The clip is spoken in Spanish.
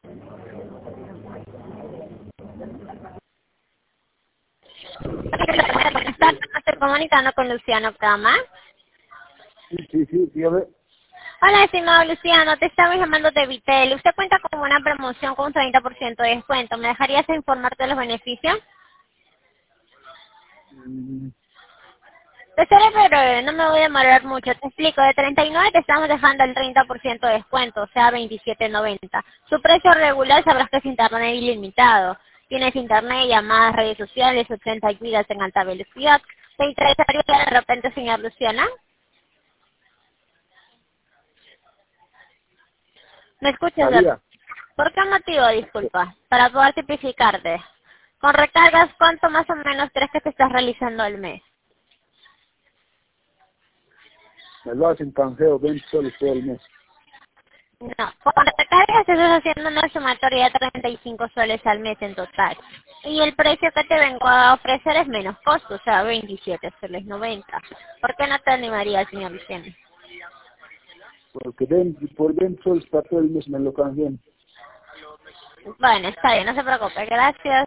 Estoy comunicando con Luciano Cama. Sí, dígame. Hola, estimado Luciano, te estamos llamando de Vitel. Usted cuenta con una promoción con un 30% de descuento. ¿Me dejarías informarte de los beneficios? Te seré breve, no me voy a demorar mucho. Te explico, de 39 te estamos dejando el 30% de descuento, o sea, 27.90. Su precio regular sabrás que es internet ilimitado. Tienes internet, llamadas, redes sociales, 80 gigas en alta velocidad. ¿Te interesaría de repente, señor Luciano? ¿Me escuchas? María, ¿Por qué motivo, disculpa? Para poder tipificarte. Con recargas, ¿cuánto más o menos crees que te estás realizando al mes? me lo hacen canjeo 20 soles todo el mes. No, con recargas estás haciendo una sumatoria de 35 soles al mes en total. Y el precio que te vengo a ofrecer es menos costo, o sea, 27 soles 90. ¿Por qué no te animaría, señor Luciano? Porque por 20 soles para todo el mes me lo canjean. Bueno, está bien, no se preocupe. Gracias.